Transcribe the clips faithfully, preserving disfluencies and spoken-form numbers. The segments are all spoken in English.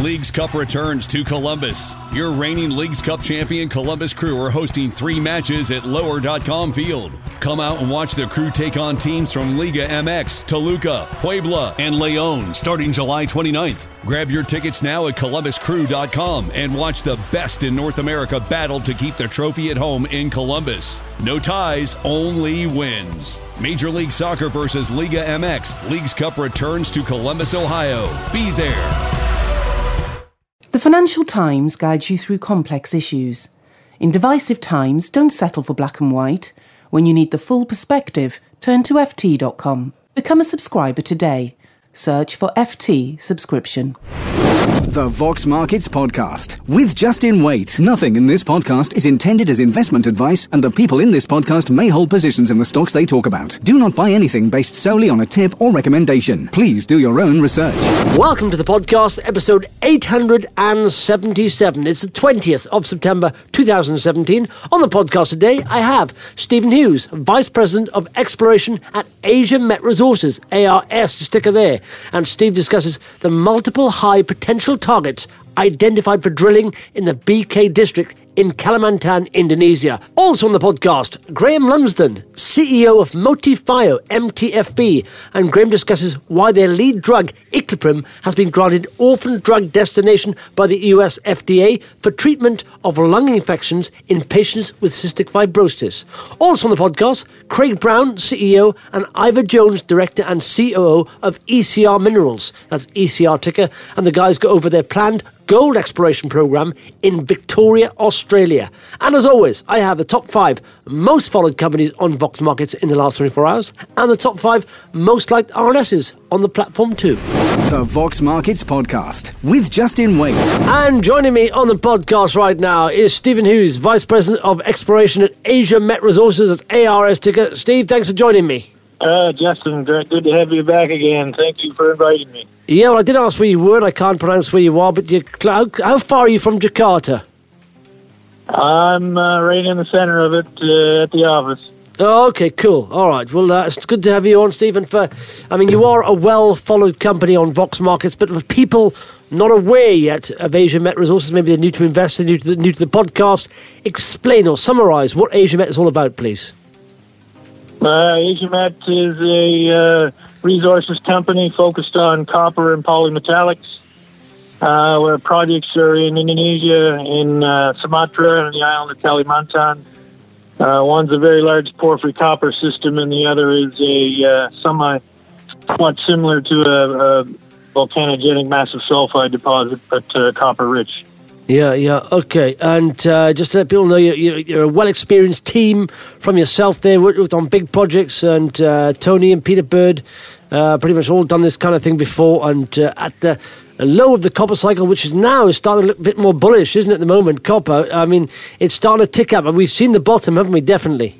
Leagues Cup returns to Columbus. Your reigning Leagues Cup champion Columbus Crew are hosting three matches at lower dot com Field. Come out and watch the Crew take on teams from Liga M X, Toluca, Puebla, and León starting July twenty-ninth. Grab your tickets now at columbus crew dot com and watch the best in North America battle to keep the trophy at home in Columbus. No ties, only wins. Major League Soccer versus Liga M X. Leagues Cup returns to Columbus, Ohio. Be there. The Financial Times guides you through complex issues. In divisive times, don't settle for black and white. When you need the full perspective, turn to F T dot com. Become a subscriber today. Search for F T subscription. The Vox Markets Podcast with Justin Waite. Nothing in this podcast is intended as investment advice, and the people in this podcast may hold positions in the stocks they talk about. Do not buy anything based solely on a tip or recommendation. Please do your own research. Welcome to the podcast, episode eight hundred seventy-seven. It's the twentieth of September two thousand seventeen. On the podcast today, I have Stephen Hughes, Vice President of Exploration at Asia Met Resources, A R S, sticker there. And Steve discusses the multiple high potential targets identified for drilling in the B K district in Kalimantan, Indonesia. Also on the podcast, Graham Lumsden, C E O of Motifio, M T F B, and Graham discusses why their lead drug, Icloprim, has been granted orphan drug designation by the U S F D A for treatment of lung infections in patients with cystic fibrosis. Also on the podcast, Craig Brown, C E O, and Ivor Jones, Director and C O O of E C R Minerals, that's E C R ticker, and the guys go over their planned gold exploration program in Victoria, Australia. And as always, I have the top five most followed companies on Vox Markets in the last twenty-four hours and the top five most liked R N Ss on the platform too. The Vox Markets Podcast with Justin Waite. And joining me on the podcast right now is Stephen Hughes, Vice President of Exploration at Asia Met Resources, that's A R S ticker. Steve, thanks for joining me. Uh, Justin, good to have you back again. Thank you for inviting me. Yeah, well, I did ask where you were, and I can't pronounce where you are, but you, how, how far are you from Jakarta? I'm uh, right in the center of it uh, at the office. Oh, okay, cool. All right. Well, uh, it's good to have you on, Stephen. For, I mean, you are a well-followed company on Vox Markets, but for people not aware yet of Asia Met Resources, maybe they're new to investing, new to the, new to the podcast, explain or summarise what Asia Met is all about, please. Uh, Asia Met is a uh, resources company focused on copper and polymetallics. Uh, where projects are in Indonesia, in uh, Sumatra, and the island of Kalimantan. Uh, one's a very large porphyry copper system, and the other is a uh, semi, somewhat similar to a, a volcanogenic massive sulfide deposit, but uh, copper rich. Yeah, yeah, okay. And uh, just to let people know, you're, you're a well-experienced team from yourself there, worked on big projects, and uh, Tony and Peter Bird uh, pretty much all done this kind of thing before, and uh, at the low of the copper cycle, which is now is starting to look a bit more bullish, isn't it, at the moment, copper? I mean, it's starting to tick up, and we've seen the bottom, haven't we, definitely?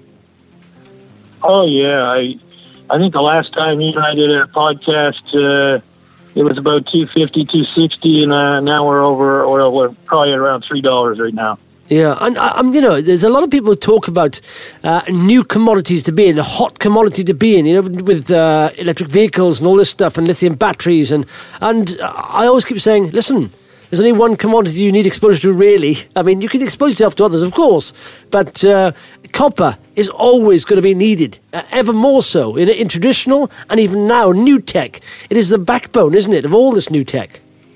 Oh, yeah. I I think the last time you and I did a podcast, uh, it was about two fifty, two sixty, and uh, now we're over, or we're probably at around three dollars right now. Yeah, and um, you know, there's a lot of people who talk about uh, new commodities to be in, the hot commodity to be in, you know, with uh, electric vehicles and all this stuff, and lithium batteries, and and I always keep saying, listen, there's only one commodity you need exposure to, really. I mean, you can expose yourself to others, of course, but uh, copper is always going to be needed, uh, ever more so, in, in traditional and even now new tech. It is the backbone, isn't it, of all this new tech?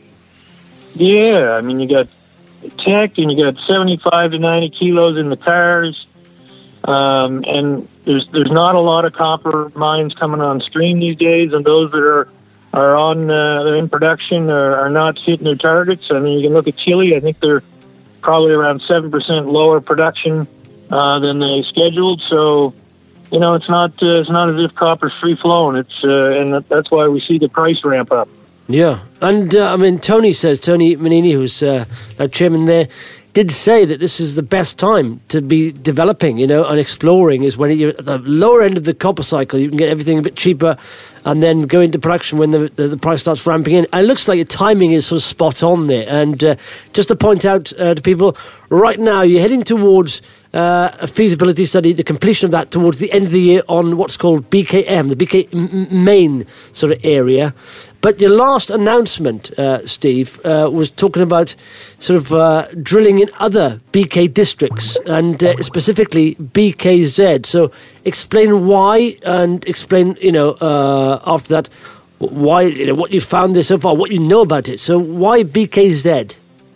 Yeah, I mean, you got tech, and you got seventy-five to ninety kilos in the cars, um, and there's there's not a lot of copper mines coming on stream these days, and those that are are on uh, they're in production are, are not hitting their targets. I mean, you can look at Chile. I think they're probably around seven percent lower production uh, than they scheduled. So, you know, it's not uh, it's not as if copper's free flowing. It's uh, and that's why we see the price ramp up. Yeah, and uh, I mean, Tony says, Tony Manini, who's uh, our chairman there, did say that this is the best time to be developing, you know, and exploring is when you're at the lower end of the copper cycle. You can get everything a bit cheaper and then go into production when the, the, the price starts ramping in. And it looks like your timing is sort of spot on there. And uh, just to point out uh, to people, right now you're heading towards uh, a feasibility study, the completion of that towards the end of the year on what's called B K M, the B K M main sort of area. But your last announcement, uh, Steve, uh, was talking about sort of uh, drilling in other B K districts and uh, specifically B K Z. So explain why, and explain, you know, uh, after that, why, you know, what you found there so far, what you know about it. So why B K Z?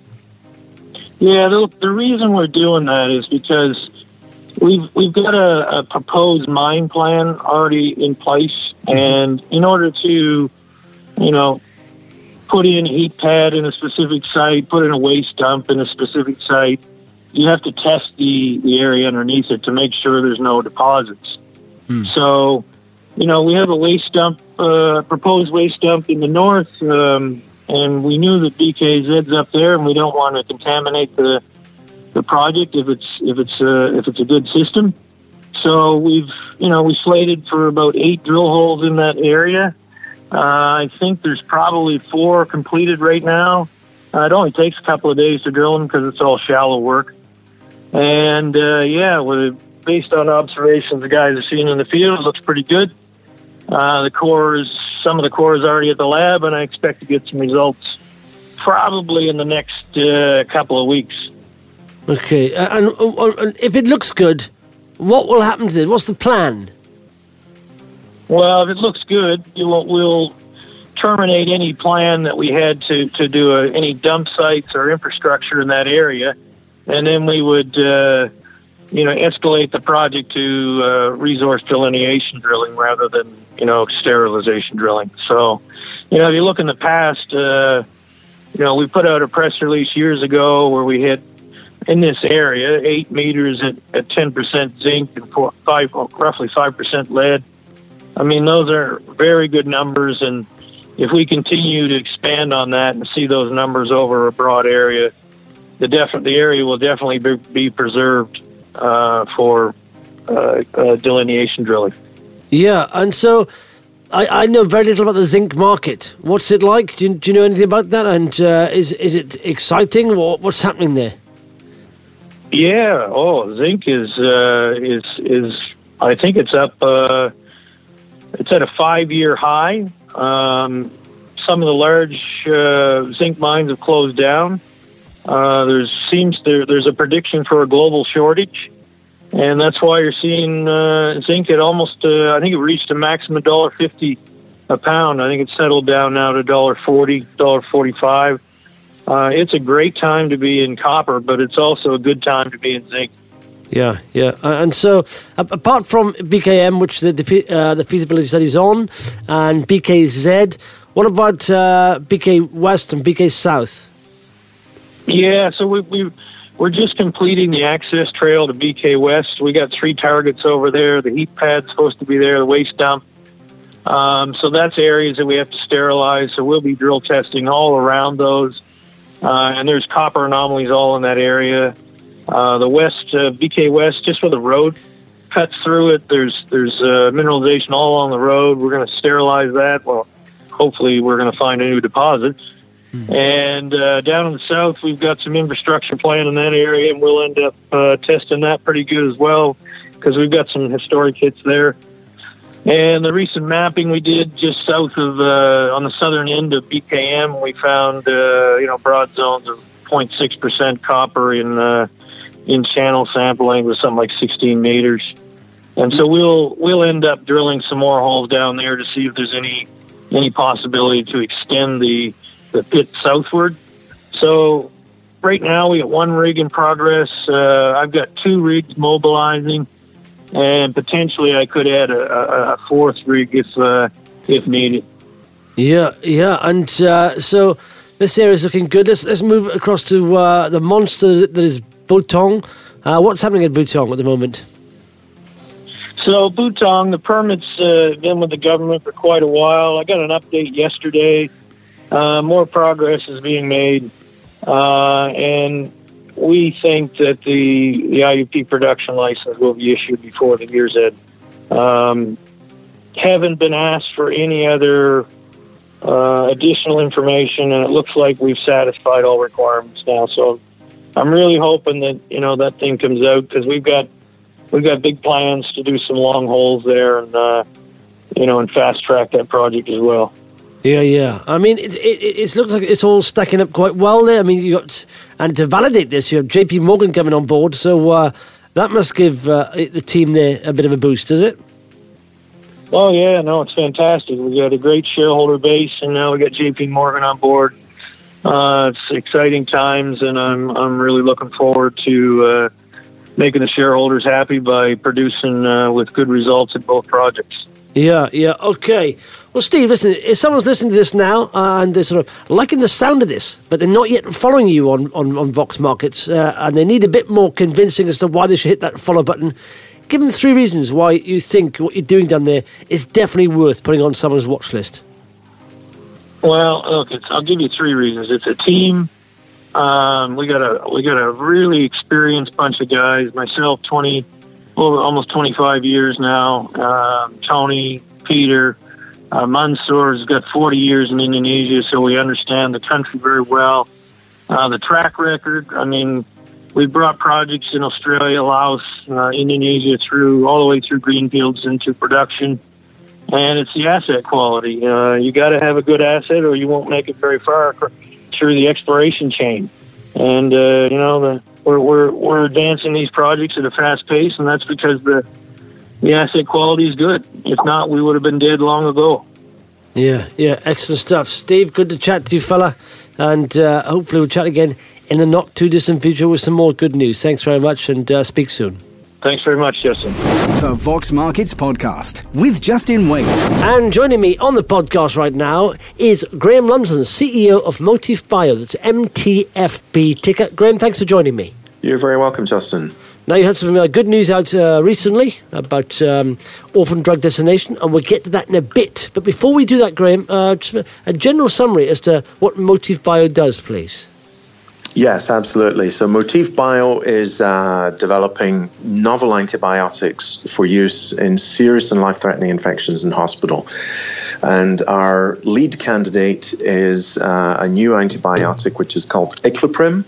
Yeah, the, the reason we're doing that is because we've we've got a, a proposed mine plan already in place, and in order to, you know, put in a heat pad in a specific site, put in a waste dump in a specific site, you have to test the, the area underneath it to make sure there's no deposits. Hmm. So, you know, we have a waste dump, uh, proposed waste dump in the north, um, and we knew that B K Z's up there, and we don't want to contaminate the the project if it's if it's uh, if it's a good system. So we've you know we slated for about eight drill holes in that area. Uh, I think there's probably four completed right now. Uh, it only takes a couple of days to drill them because it's all shallow work. And uh, yeah, with, based on observations the guys have seen in the field, it looks pretty good. Uh, the core is some of the core is already at the lab, and I expect to get some results probably in the next uh, couple of weeks. Okay, uh, and, uh, and if it looks good, what will happen to it? What's the plan? Well, if it looks good, we'll, we'll terminate any plan that we had to, to do a, any dump sites or infrastructure in that area, and then we would, uh, you know, escalate the project to uh, resource delineation drilling rather than, you know, sterilization drilling. So, you know, if you look in the past, uh, you know, we put out a press release years ago where we hit, in this area, eight meters at, at ten percent zinc and four, five, roughly five percent lead. I mean, those are very good numbers, and if we continue to expand on that and see those numbers over a broad area, the def- the area will definitely be, be preserved uh, for uh, uh, delineation drilling. Yeah, and so I, I know very little about the zinc market. What's it like? Do you, do you know anything about that? And uh, is is it exciting? What, what's happening there? Yeah. Oh, zinc is uh, is is. I think it's up. Uh, it's at a five-year high. Um, some of the large uh, zinc mines have closed down. Uh, there seems there, there's a prediction for a global shortage, and that's why you're seeing uh, zinc at almost. Uh, I think it reached a maximum one dollar fifty a pound. I think it's settled down now to one dollar forty, one dollar forty-five. Uh, it's a great time to be in copper, but it's also a good time to be in zinc. Yeah, yeah. Uh, and so, uh, apart from B K M, which the the, uh, the feasibility study is on, and B K Z, what about uh, B K West and B K South? Yeah, so we, we, we're just completing the access trail to B K West. We got three targets over there. The heat pad's supposed to be there, the waste dump. Um, so that's areas that we have to sterilize, so we'll be drill testing all around those. Uh, and there's copper anomalies all in that area. Uh, the west, uh, B K West, just where the road cuts through it, there's there's uh, mineralization all along the road. We're going to sterilize that. Well, hopefully we're going to find a new deposit. Mm-hmm. And uh, down in the south, we've got some infrastructure planned in that area, and we'll end up uh, testing that pretty good as well because we've got some historic hits there. And the recent mapping we did just south of, uh, on the southern end of B K M, we found, uh, you know, broad zones of zero point six percent copper in uh, in channel sampling with something like sixteen meters. And so we'll we'll end up drilling some more holes down there to see if there's any any possibility to extend the, the pit southward. So right now we got one rig in progress. Uh, I've got two rigs mobilizing. And potentially, I could add a, a, a fourth rig if uh, if needed. Yeah, yeah, and uh, so this area is looking good. Let's let's move across to uh, the monster that is Butong. Uh, what's happening at Butong at the moment? So Butong, the permit's uh, been with the government for quite a while. I got an update yesterday. Uh, more progress is being made, uh, and we think that the, the I U P production license will be issued before the year's end. Um, haven't been asked for any other uh, additional information, and it looks like we've satisfied all requirements now. So I'm really hoping that, you know, that thing comes out because we've got we've got big plans to do some long holes there and, uh, you know, and fast track that project as well. Yeah, yeah. I mean, it, it, it looks like it's all stacking up quite well there. I mean, you got, and to validate this, you have J P Morgan coming on board, so uh, that must give uh, the team there a bit of a boost, does it? Oh, yeah, no, it's fantastic. We got a great shareholder base, and now we got J P Morgan on board. Uh, it's exciting times, and I'm I'm really looking forward to uh, making the shareholders happy by producing uh, with good results at both projects. Yeah, yeah, okay. Well, Steve, listen, if someone's listening to this now uh, and they're sort of liking the sound of this, but they're not yet following you on, on, on Vox Markets, uh, and they need a bit more convincing as to why they should hit that follow button, give them three reasons why you think what you're doing down there is definitely worth putting on someone's watch list. Well, look, it's, I'll give you three reasons. It's a team. Um, we got a we got a really experienced bunch of guys. Myself, twenty, over almost twenty-five years now. Um, Tony, Peter, uh, Mansour's got forty years in Indonesia, so we understand the country very well. Uh, the track record. I mean, we brought projects in Australia, Laos, uh, Indonesia through all the way through greenfields into production. And it's the asset quality. Uh, you got to have a good asset, or you won't make it very far through the exploration chain. And uh, you know, the, we're we're we're advancing these projects at a fast pace, and that's because the the asset quality is good. If not, we would have been dead long ago. Yeah, yeah, excellent stuff, Steve. Good to chat to you, fella, and uh, hopefully we'll chat again in the not too distant future with some more good news. Thanks very much, and uh, speak soon. Thanks very much, Justin. The Vox Markets Podcast with Justin Waite. And joining me on the podcast right now is Graham Lumsden, C E O of Motif Bio. That's M T F B ticker. Graham, thanks for joining me. You're very welcome, Justin. Now, you had some uh, good news out uh, recently about um, orphan drug designation, and we'll get to that in a bit. But before we do that, Graham, uh, just a general summary as to what Motif Bio does, please. Yes, absolutely. So Motif Bio is uh, developing novel antibiotics for use in serious and life-threatening infections in hospital. And our lead candidate is uh, a new antibiotic, which is called Icloprim.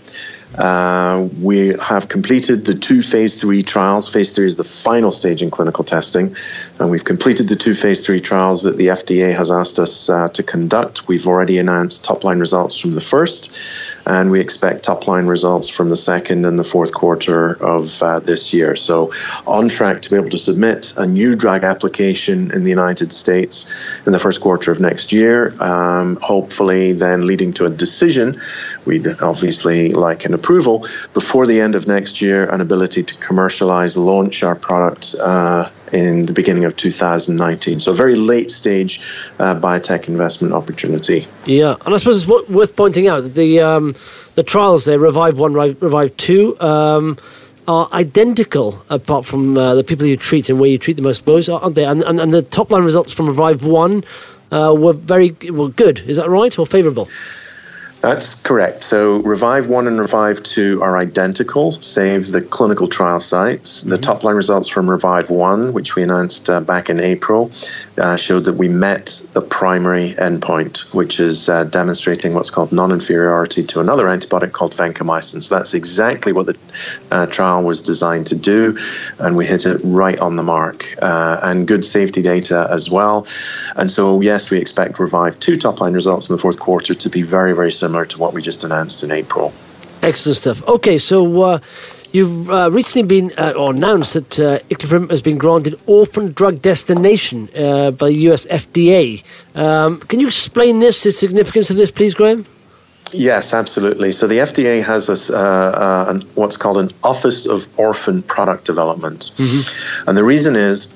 Uh, we have completed the two phase three trials. Phase three is the final stage in clinical testing, and we've completed the two phase three trials that the F D A has asked us uh, to conduct. We've already announced top-line results from the first, and we expect top-line results from the second and the fourth quarter of uh, this year. So on track to be able to submit a new drug application in the United States in the first quarter of next year, um, hopefully then leading to a decision. We'd obviously like an approval before the end of next year, an ability to commercialize, launch our product uh, in the beginning of two thousand nineteen. So a very late stage uh, biotech investment opportunity. Yeah, and I suppose it's worth pointing out that the um, the trials there, Revive one, Revive two, um, are identical apart from uh, the people you treat and where you treat them, I suppose, aren't they? And, and, and the top line results from Revive one uh, were very well, good. Is that right, or favourable? That's correct. So Revive one and Revive two are identical, save the clinical trial sites. The top-line results from Revive one, which we announced uh, back in April, uh, showed that we met the primary endpoint, which is uh, demonstrating what's called non-inferiority to another antibiotic called vancomycin. So that's exactly what the uh, trial was designed to do, and we hit it right on the mark, uh, and good safety data as well. And so, yes, we expect Revive two top-line results in the fourth quarter to be very, very similar to what we just announced in April. Excellent stuff. Okay, so uh, you've uh, recently been uh, or announced that uh, Icloprim has been granted orphan drug designation uh, by the U S F D A. Um, can you explain this, the significance of this, please, Graham? Yes, absolutely. So the F D A has a, uh, uh, an, what's called an Office of Orphan Product Development. Mm-hmm. And the reason is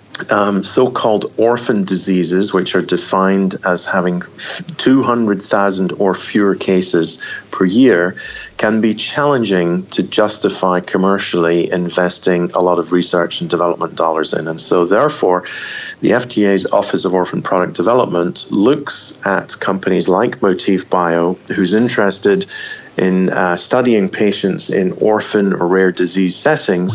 Um, so-called orphan diseases, which are defined as having two hundred thousand or fewer cases per year, can be challenging to justify commercially investing a lot of research and development dollars in. And so therefore, the F D A's Office of Orphan Product Development looks at companies like Motif Bio, who's interested in uh, studying patients in orphan or rare disease settings.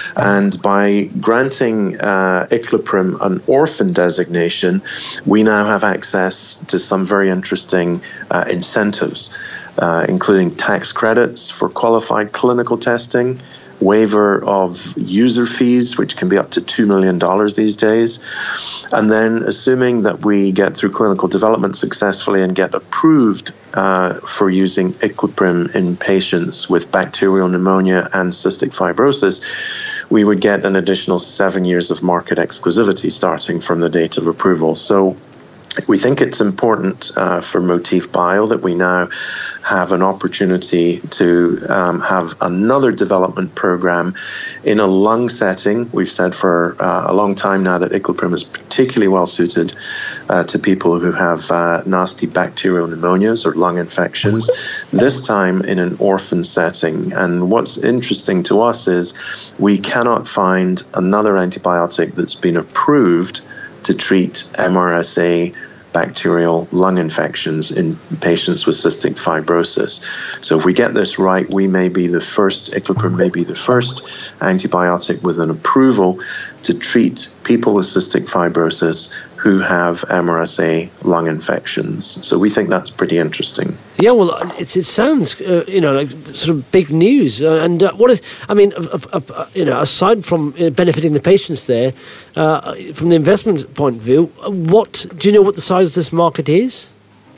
And by granting uh, Icloprim an orphan designation, we now have access to some very interesting uh, incentives, uh, including tax credits for qualified clinical testing, waiver of user fees, which can be up to two million dollars these days. And then assuming that we get through clinical development successfully and get approved uh, for using Icloprim in patients with bacterial pneumonia and cystic fibrosis, we would get an additional seven years of market exclusivity starting from the date of approval. So we think it's important uh, for Motif Bio that we now have an opportunity to um, have another development program in a lung setting. We've said for uh, a long time now that Icloprim is particularly well suited uh, to people who have uh, nasty bacterial pneumonias or lung infections, this time in an orphan setting. And what's interesting to us is we cannot find another antibiotic that's been approved to treat M R S A bacterial lung infections in patients with cystic fibrosis. So if we get this right, we may be the first, Icloprim may be the first antibiotic with an approval to treat people with cystic fibrosis who have M R S A lung infections. So we think that's pretty interesting. Yeah, well, it's, it sounds, uh, you know, like sort of big news. Uh, and uh, what is, I mean, of, of, of, uh, you know, aside from uh, benefiting the patients there, uh, from the investment point of view, what, do you know what the size of this market is?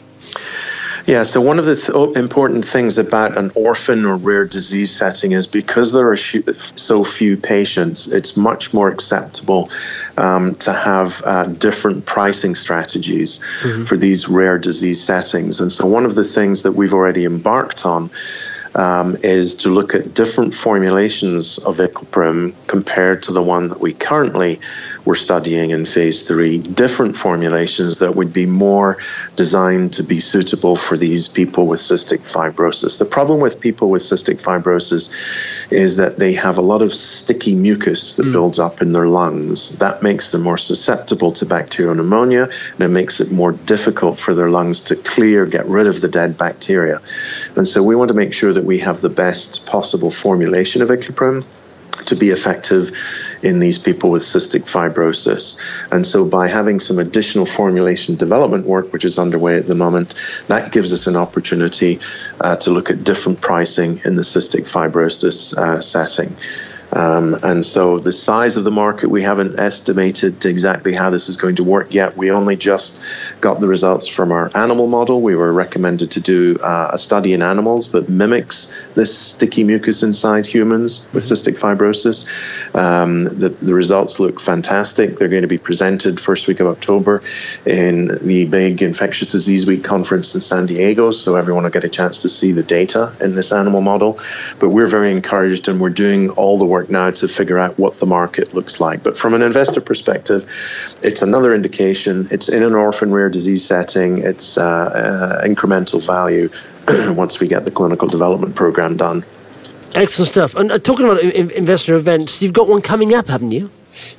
Yeah, so one of the th- important things about an orphan or rare disease setting is because there are sh- so few patients, it's much more acceptable um, to have uh, different pricing strategies mm-hmm. for these rare disease settings. And so one of the things that we've already embarked on um, is to look at different formulations of Icloprim compared to the one that we currently we're studying in phase three, different formulations that would be more designed to be suitable for these people with cystic fibrosis. The problem with people with cystic fibrosis is that they have a lot of sticky mucus that mm. builds up in their lungs. That makes them more susceptible to bacterial pneumonia, and it makes it more difficult for their lungs to clear, get rid of the dead bacteria. And so we want to make sure that we have the best possible formulation of Icloprim to be effective in these people with cystic fibrosis. And so by having some additional formulation development work, which is underway at the moment, that gives us an opportunity uh, to look at different pricing in the cystic fibrosis uh, setting. Um, and so the size of the market, we haven't estimated exactly how this is going to work yet. We only just got the results from our animal model. We were recommended to do uh, a study in animals that mimics this sticky mucus inside humans with cystic fibrosis. Um, the, the results look fantastic. They're going to be presented first week of October in the big Infectious Disease Week conference in San Diego, so everyone will get a chance to see the data in this animal model. But we're very encouraged, and we're doing all the work now to figure out what the market looks like. But from an investor perspective, it's another indication. It's in an orphan rare disease setting. It's uh, uh, incremental value once we get the clinical development program done. Excellent stuff. And uh, talking about in- investor events, you've got one coming up, haven't you?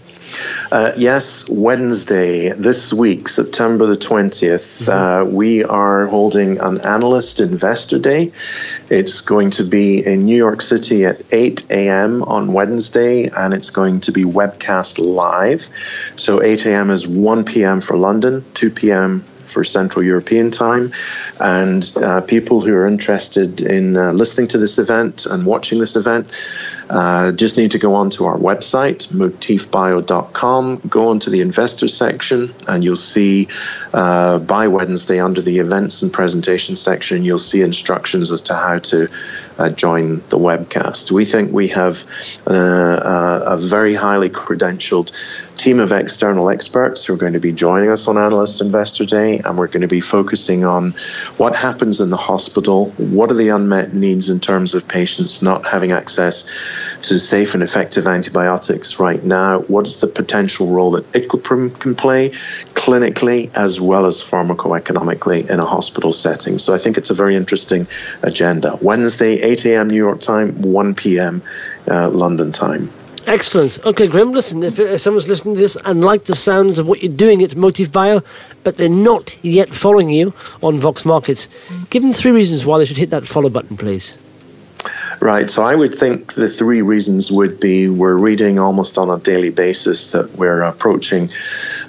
Uh, yes, Wednesday this week, September the twentieth, mm-hmm. uh, we are holding an Analyst Investor Day. It's going to be in New York City at eight a.m. on Wednesday, and it's going to be webcast live. So eight a.m. is one p.m. for London, two p.m. for Central European time. And uh, people who are interested in uh, listening to this event and watching this event uh, just need to go onto our website, motif bio dot com, go onto the investor section, and you'll see uh, by Wednesday under the events and presentation section, you'll see instructions as to how to uh, join the webcast. We think we have uh, a, a very highly credentialed team of external experts who are going to be joining us on Analyst Investor Day, and we're going to be focusing on what happens in the hospital, what are the unmet needs in terms of patients not having access to safe and effective antibiotics right now, what is the potential role that Icloprim can play clinically as well as pharmacoeconomically in a hospital setting. So I think it's a very interesting agenda. Wednesday, eight a.m. New York time, one p.m. Uh, London time. Excellent. Okay, Graham, listen, if, if someone's listening to this and like the sounds of what you're doing at Motif Bio, but they're not yet following you on Vox Markets, give them three reasons why they should hit that follow button, please. Right, so I would think the three reasons would be we're reading almost on a daily basis that we're approaching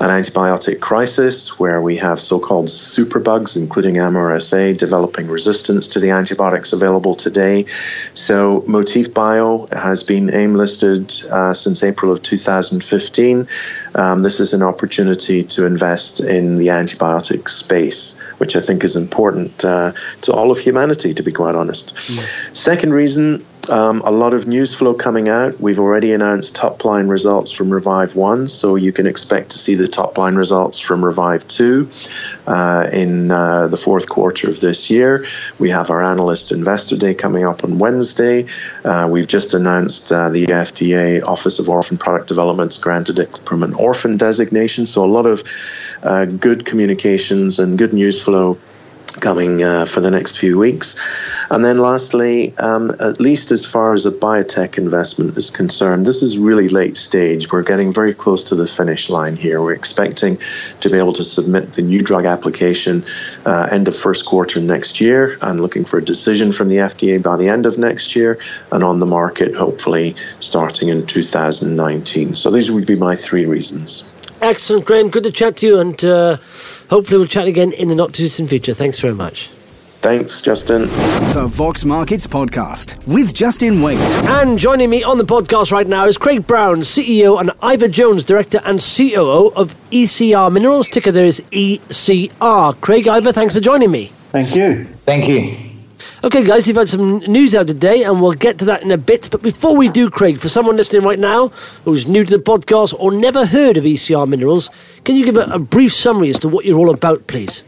an antibiotic crisis where we have so-called superbugs, including M R S A, developing resistance to the antibiotics available today. So Motif Bio has been AIM listed uh, since April of two thousand fifteen. Um, this is an opportunity to invest in the antibiotic space, which I think is important uh, to all of humanity, to be quite honest. Mm. Second reason, um, a lot of news flow coming out. We've already announced top-line results from Revive one, so you can expect to see the top-line results from Revive two uh, in uh, the fourth quarter of this year. We have our Analyst Investor Day coming up on Wednesday. Uh, we've just announced uh, the F D A Office of Orphan Product Development's granted it from an orphan designation, so a lot of uh, good communications and good news flow coming uh, for the next few weeks. And then lastly, um, at least as far as a biotech investment is concerned, this is really late stage. We're getting very close to the finish line here. We're expecting to be able to submit the new drug application uh, end of first quarter next year, and looking for a decision from the F D A by the end of next year, and on the market hopefully starting in two thousand nineteen. So these would be my three reasons. Excellent, Graham. Good to chat to you, and uh, hopefully we'll chat again in the not-too-distant future. Thanks very much. Thanks, Justin. The Vox Markets Podcast with Justin Waite. And joining me on the podcast right now is Craig Brown, C E O, and Ivor Jones, Director and C O O of E C R Minerals. Ticker there is E C R. Craig, Ivor, thanks for joining me. Thank you. Thank you. Okay, guys, you've had some news out today, and we'll get to that in a bit. But before we do, Craig, for someone listening right now who's new to the podcast or never heard of E C R Minerals, can you give a, a brief summary as to what you're all about, please?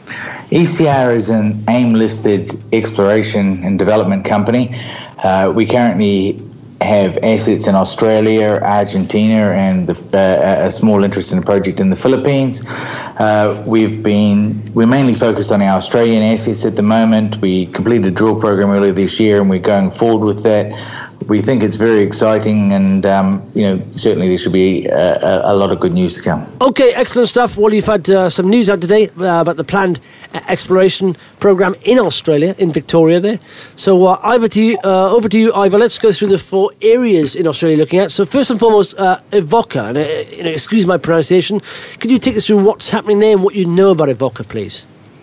E C R is an AIM-listed exploration and development company. Uh, we currently have assets in Australia, Argentina, and the, uh, a small interest in a project in the Philippines. Uh, we've been we're mainly focused on our Australian assets at the moment. We completed a drill program earlier this year, and we're going forward with that. We think it's very exciting, and um, you know certainly there should be a, a lot of good news to come. Okay, excellent stuff. Well, you've had uh, some news out today uh, about the planned uh, exploration program in Australia, in Victoria there. So uh, over to you, uh, over to you, Ivor. Let's go through the four areas in Australia you're looking at. So first and foremost, uh, Evoca, and uh, you know, excuse my pronunciation. Could you take us through what's happening there and what you know about Evoca, please?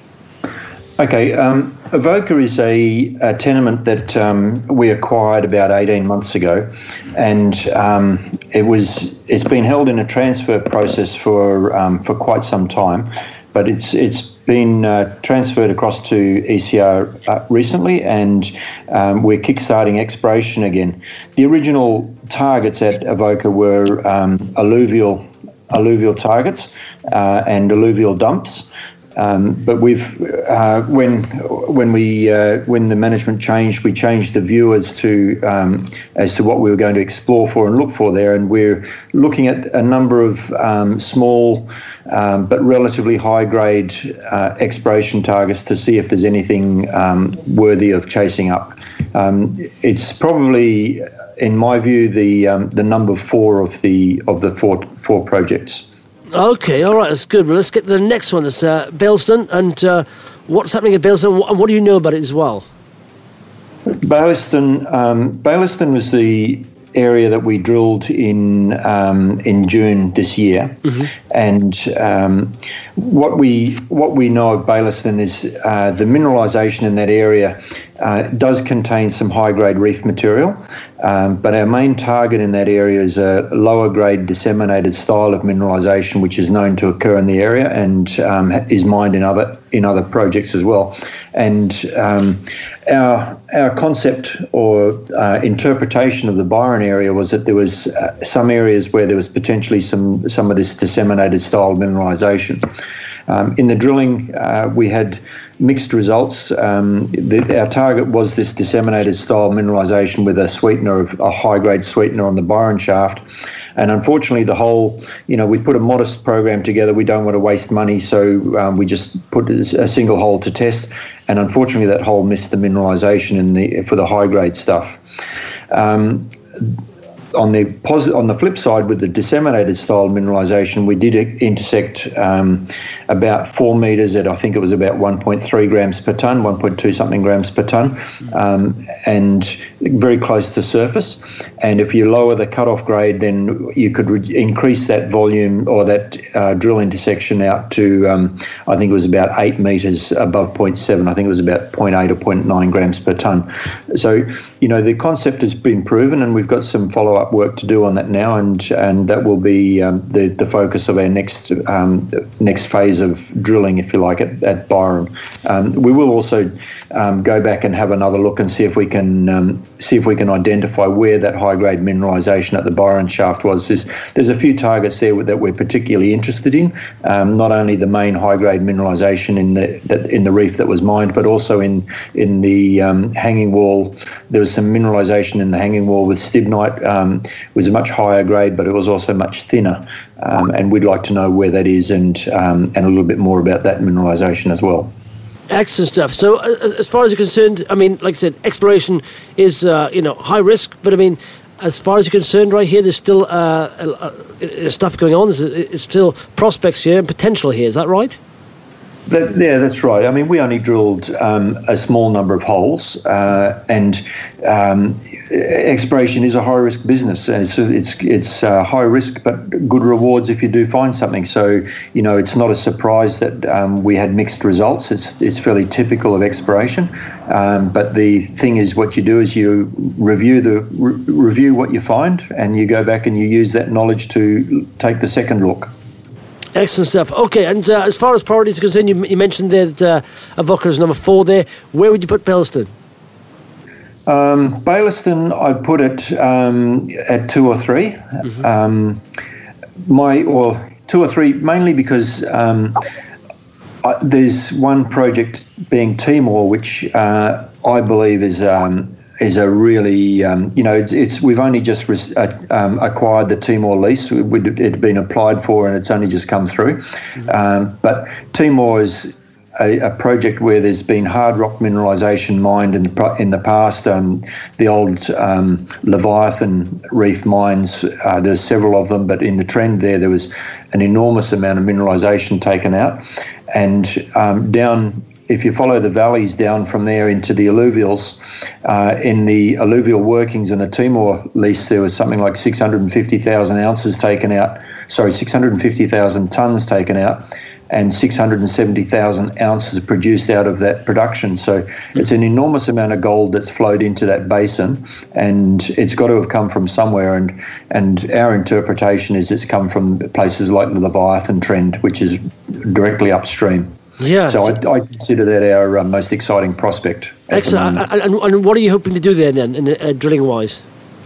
Okay, um, Evoca is a, a tenement that um, we acquired about eighteen months ago, and um, it was it's been held in a transfer process for um, for quite some time, but it's it's been uh, transferred across to E C R uh, recently, and um, we're kickstarting exploration again. The original targets at Evoca were um, alluvial alluvial targets uh, and alluvial dumps. Um, but we've uh, when when we uh, when the management changed, we changed the view as to um, as to what we were going to explore for and look for there, and we're looking at a number of um, small um, but relatively high grade uh, exploration targets to see if there's anything um, worthy of chasing up. Um, it's probably, in my view, the um, the number four of the of the four four projects. Okay, all right, that's good. Well, let's get to the next one. That's uh, Baillieston, and uh, what's happening at Baillieston, and what do you know about it as well? Baillieston, um, Baillieston was the area that we drilled in um, in June this year, mm-hmm. and um, what we what we know of Baillieston is uh, the mineralisation in that area uh, does contain some high grade reef material. Um, but our main target in that area is a lower grade disseminated style of mineralisation, which is known to occur in the area and um, is mined in other in other projects as well. And um, our our concept or uh, interpretation of the Byron area was that there was uh, some areas where there was potentially some some of this disseminated style mineralisation. Um, in the drilling, uh, we had mixed results. Um, the, our target was this disseminated style mineralisation with a sweetener, of a high-grade sweetener on the Byron shaft. And unfortunately, the whole, you know, we put a modest program together. We don't want to waste money, so um, we just put a single hole to test. And unfortunately, that hole missed the mineralisation in the for the high-grade stuff. Um, on the posi- on the flip side, with the disseminated style mineralisation, we did intersect um, about four metres at, I think it was about one point three grams per tonne, one point two something grams per tonne, um, and very close to surface. And if you lower the cut-off grade, then you could re- increase that volume or that uh, drill intersection out to, um, I think it was about eight metres above zero point seven. I think it was about zero point eight or zero point nine grams per tonne. So, you know, the concept has been proven, and we've got some follow-up work to do on that now, and and that will be um, the the focus of our next um, next phase of drilling, if you like, at, at Byron. Um, we will also um, go back and have another look and see if we can um, see if we can identify where that high-grade mineralisation at the Byron shaft was. There's, there's a few targets there that we're particularly interested in. Um, not only the main high-grade mineralisation in the that, in the reef that was mined, but also in in the um, hanging wall. There was some mineralisation in the hanging wall with stibnite. Um, it was a much higher grade, but it was also much thinner. Um, and we'd like to know where that is, and um, and a little bit more about that mineralisation as well. Excellent stuff. So, uh, as far as you're concerned, I mean, like I said, exploration is uh, you know high risk, but I mean, as far as you're concerned, right here, there's still uh, uh, uh, stuff going on. There's, there's still prospects here and potential here. Is that right? That, yeah, that's right. I mean, we only drilled um, a small number of holes, uh, and um, exploration is a high-risk business. And it's it's, it's uh, high risk, but good rewards if you do find something. So, you know, it's not a surprise that um, we had mixed results. It's it's fairly typical of exploration. Um, but the thing is, what you do is you review the re- review what you find, and you go back and you use that knowledge to take the second look. Excellent stuff. Okay, and uh, as far as priorities are concerned, you, you mentioned that uh, Avoca is number four there. Where would you put Baillieston? Um, Baillieston, I'd put it um, at two or three. Mm-hmm. Um, my or two or three, mainly because um, I, there's one project being Timor, which uh, I believe is. Um, is a really, um, you know, it's, it's we've only just res- uh, um, acquired the Timor lease. It had been applied for and it's only just come through. Mm-hmm. Um, but Timor is a, a project where there's been hard rock mineralisation mined in the, in the past. Um, the old um, Leviathan reef mines, uh, there's several of them, but in the trend there, there was an enormous amount of mineralisation taken out. And um, down... If you follow the valleys down from there into the alluvials, uh, in the alluvial workings in the Timor lease, there was something like six hundred fifty thousand ounces taken out, sorry, six hundred fifty thousand tonnes taken out, and six hundred seventy thousand ounces produced out of that production. So it's an enormous amount of gold that's flowed into that basin, and it's got to have come from somewhere. And, and our interpretation is it's come from places like the Leviathan Trend, which is directly upstream. Yeah. So I, I consider that our uh, most exciting prospect. Excellent. And, and, and what are you hoping to do there then, in, uh, drilling-wise?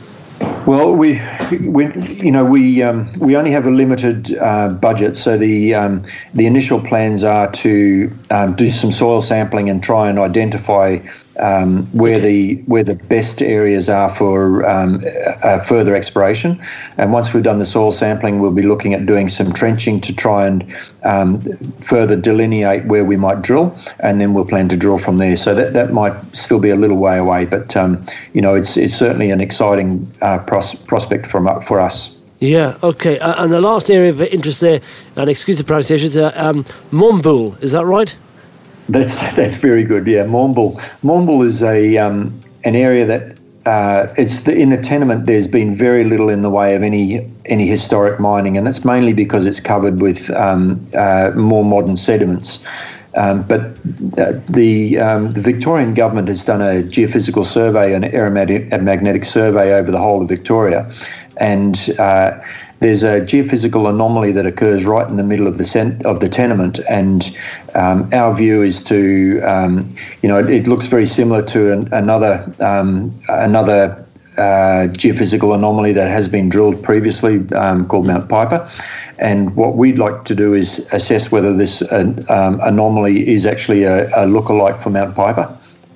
Well, we, we, you know, we um, we only have a limited uh, budget, so the um, the initial plans are to um, do some soil sampling and try and identify um, where okay. the where the best areas are for um, uh, further exploration. And once we've done the soil sampling, we'll be looking at doing some trenching to try and um, further delineate where we might drill, and then we'll plan to drill from there. So that, that might still be a little way away, but um, you know, it's it's certainly an exciting uh, pros- prospect from for us. Yeah, okay. Uh, and the last area of interest there, and excuse the pronunciation, is uh, um, Mournbull, is that right? That's that's very good. Yeah, Mournbull. Mournbull is a um, an area that uh, it's the, in the tenement. There's been very little in the way of any any historic mining, and that's mainly because it's covered with um, uh, more modern sediments. Um, but uh, the um, the Victorian government has done a geophysical survey, an aeromagnetic survey over the whole of Victoria, and uh, there's a geophysical anomaly that occurs right in the middle of the cent- of the tenement, and um, our view is to, um, you know, it, it looks very similar to an, another um, another uh, geophysical anomaly that has been drilled previously um, called Mount Piper. And what we'd like to do is assess whether this uh, um, anomaly is actually a, a lookalike for Mount Piper.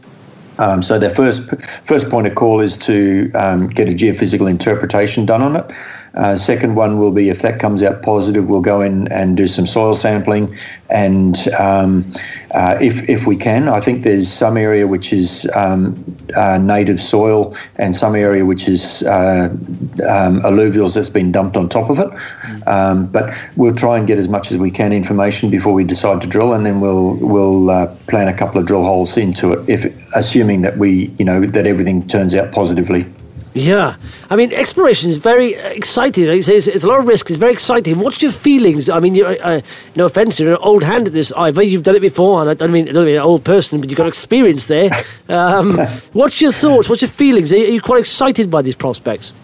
Um, so their first first point of call is to um, get a geophysical interpretation done on it. Uh, second one will be, if that comes out positive, we'll go in and do some soil sampling. And um, uh, if if we can, I think there's some area which is um, uh, native soil and some area which is uh, um, alluvials that's been dumped on top of it. Um, but we'll try and get as much as we can information before we decide to drill, and then we'll we'll uh, plan a couple of drill holes into it, if assuming that we you know that everything turns out positively. Yeah, I mean, exploration is very exciting. Like you say, it's, it's a lot of risk. It's very exciting. What's your feelings? I mean, you're, uh, no offence, you're an old hand at this, Ivor. You've done it before, and I don't mean I don't mean an old person, but you've got experience there. Um, what's your thoughts? What's your feelings? Are you, are you quite excited by these prospects?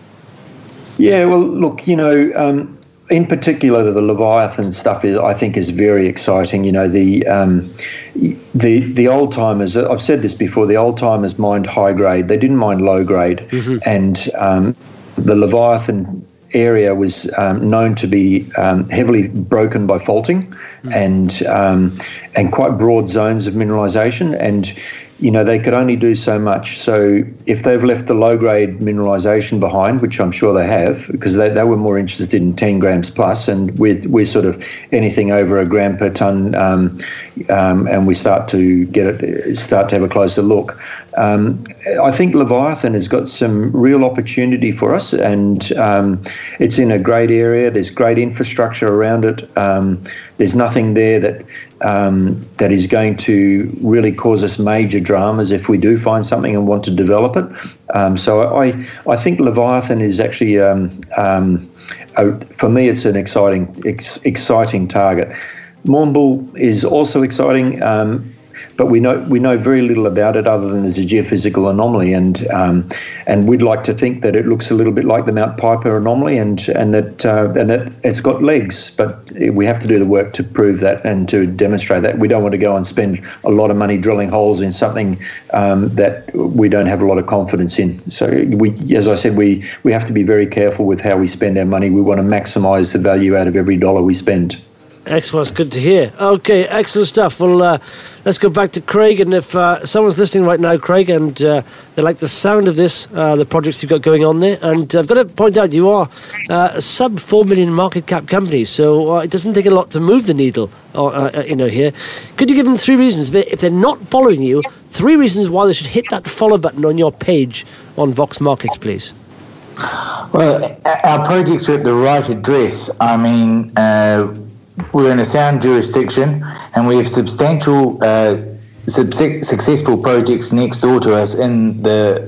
Yeah, well, look, you know, um, in particular, the Leviathan stuff is, I think, is very exciting. You know, the um, the the old timers. I've said this before. The old timers mined high grade. They didn't mine low grade, mm-hmm. and um, the Leviathan area was um, known to be um, heavily broken by faulting, mm-hmm. and um, and quite broad zones of mineralisation. And you know, they could only do so much. So if they've left the low-grade mineralisation behind, which I'm sure they have, because they, they were more interested in ten grams plus, and we're, we're sort of anything over a gram per tonne, um, um, and we start to get it, start to have a closer look. Um, I think Leviathan has got some real opportunity for us, and um, it's in a great area. There's great infrastructure around it. Um, there's nothing there that um, that is going to really cause us major dramas if we do find something and want to develop it. Um, so I I think Leviathan is actually um, um, a, for me it's an exciting ex, exciting target. Mournbull is also exciting. Um, But we know we know very little about it other than there's a geophysical anomaly, and um, and we'd like to think that it looks a little bit like the Mount Piper anomaly, and and that uh, and that it's got legs. But we have to do the work to prove that and to demonstrate that. We don't want to go and spend a lot of money drilling holes in something um, that we don't have a lot of confidence in. So we, as I said, we we have to be very careful with how we spend our money. We want to maximise the value out of every dollar we spend. Excellent, it's good to hear. Okay, excellent stuff. Well, uh, let's go back to Craig, and if uh, someone's listening right now, Craig, and uh, they like the sound of this, uh, the projects you've got going on there, and I've got to point out you are uh, a sub four million market cap company, so uh, it doesn't take a lot to move the needle, uh, uh, you know, here. Could you give them three reasons, if they're not following you, three reasons why they should hit that follow button on your page on Vox Markets, please? Well, our projects are at the right address. I mean, uh, we're in a sound jurisdiction, and we have substantial, uh, sub- successful projects next door to us in the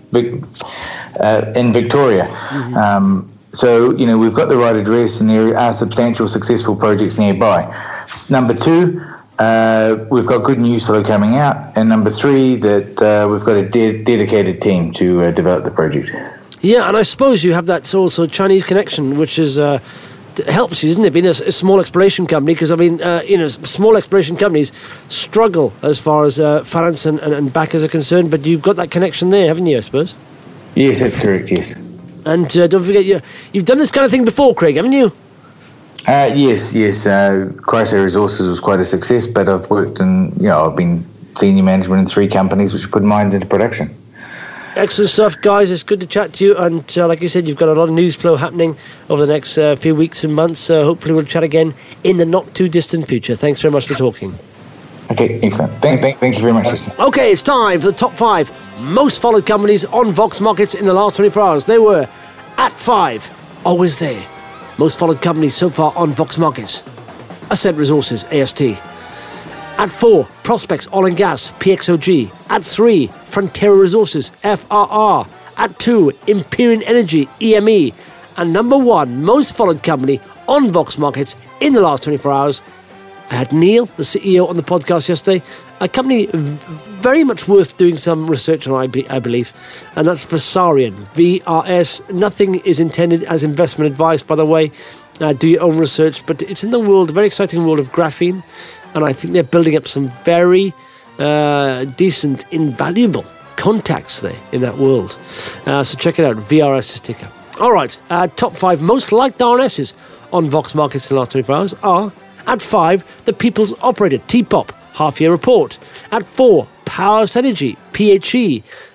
uh, in Victoria. Mm-hmm. Um, so, you know, we've got the right address, and there are substantial, successful projects nearby. Number two, uh, we've got good news flow coming out, and number three, that uh, we've got a de- dedicated team to uh, develop the project. Yeah, and I suppose you have that also Chinese connection, which is. Uh, helps you, isn't it, being a, a small exploration company? Because, I mean, uh, you know, small exploration companies struggle as far as uh, finance and, and, and backers are concerned, but you've got that connection there, haven't you, I suppose? Yes, that's correct, yes. And uh, don't forget, you, you've done this kind of thing before, Craig, haven't you? Uh, yes, yes. Uh, Chryso Resources was quite a success, but I've worked in, you know, I've been senior management in three companies which put mines into production. Excellent stuff, guys. It's good to chat to you. And uh, like you said, you've got a lot of news flow happening over the next uh, few weeks and months. Uh, hopefully we'll chat again in the not-too-distant future. Thanks very much for talking. Okay, excellent. Thank, thank, thank you very much. Okay, it's time for the top five most followed companies on Vox Markets in the last twenty-four hours. They were at five, always there. Most followed companies so far on Vox Markets. Ascent Resources, A S T. At four, Prospects Oil and Gas, P X O G. At three, Frontier Resources, F R R. At two, Empyrean Energy, E M E. And number one, most followed company on Vox Markets in the last twenty-four hours. I had Neil, the C E O, on the podcast yesterday. A company very much worth doing some research on, I, be, I believe. And that's Versarion, V R S. Nothing is intended as investment advice, by the way. Uh, do your own research. But it's in the world, a very exciting world of graphene. And I think they're building up some very uh, decent, invaluable contacts there in that world. Uh, so check it out, V R S ticker. All right, uh, top five most liked R N Ss on Vox Markets in the last twenty-four hours are, at five, the People's Operator, T P O P, half-year report. At four, Power Synergy, P H E.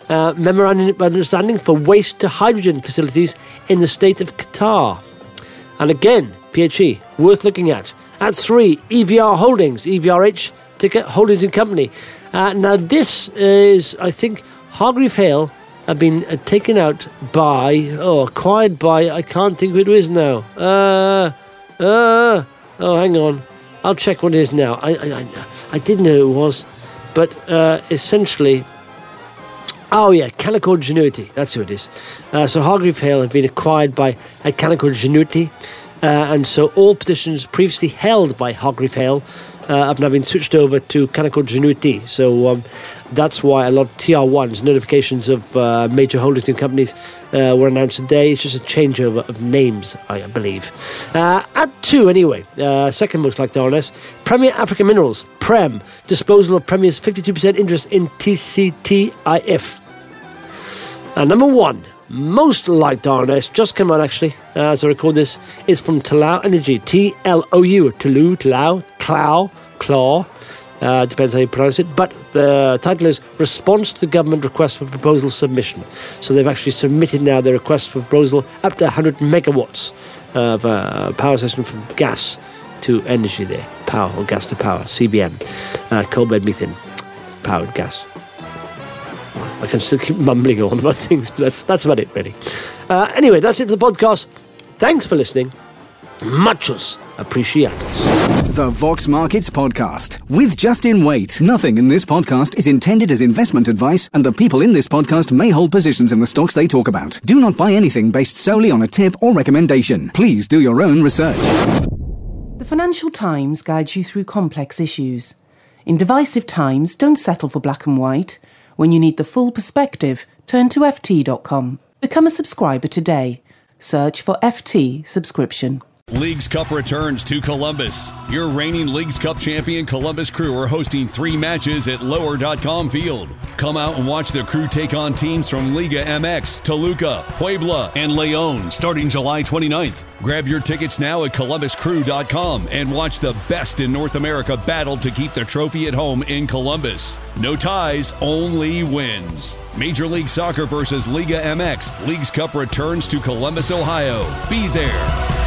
uh, memorandum of understanding for waste to hydrogen facilities in the state of Qatar. And again, P H E, worth looking at. At three, E V R Holdings, E V R H, ticker Holdings and Company. Uh, now this is, I think, Hargreave Hale have been uh, taken out by, oh, acquired by, I can't think who it is now. Uh, uh, oh, hang on. I'll check what it is now. I I, I, I did know who it was. But uh, essentially, oh yeah, Canaccord Genuity. That's who it is. Uh, so Hargreave Hale have been acquired by uh, Canaccord Genuity. Uh, and so all positions previously held by Hargreave Hale uh, have now been switched over to Canaccord Genuity. So um, that's why a lot of T R ones, notifications of uh, major holdings and companies, uh, were announced today. It's just a changeover of names, I believe. Uh, at two, anyway, uh, second most liked R N S, Premier Africa Minerals, Prem, disposal of Premier's fifty-two percent interest in T C T I F. And number one, most liked R N S, just come out actually, uh, as I record this, is from Tlalou Energy, T L O U, Tlalou, Tlalou, Clow, Claw, uh, depends how you pronounce it, but the title is Response to the Government Request for Proposal Submission. So they've actually submitted now their request for proposal up to one hundred megawatts of uh, power system from gas to energy there, power or gas to power, C B M, uh, coal bed methane, powered gas. I can still keep mumbling on about things, but that's that's about it, really. Uh, anyway, that's it for the podcast. Thanks for listening. Muchos apreciados. The Vox Markets Podcast with Justin Waite. Nothing in this podcast is intended as investment advice, and the people in this podcast may hold positions in the stocks they talk about. Do not buy anything based solely on a tip or recommendation. Please do your own research. The Financial Times guides you through complex issues. In divisive times, don't settle for black and white. When you need the full perspective, turn to F T dot com. Become a subscriber today. Search for F T subscription. Leagues Cup returns to Columbus. Your reigning Leagues Cup champion Columbus Crew are hosting three matches at lower dot com field. Come out and watch the Crew take on teams from Liga M X, Toluca, Puebla, and León starting July twenty-ninth. Grab your tickets now at columbus crew dot com and watch the best in North America battle to keep the trophy at home in Columbus. No ties, only wins. Major League Soccer versus Liga M X. Leagues Cup returns to Columbus, Ohio. Be there.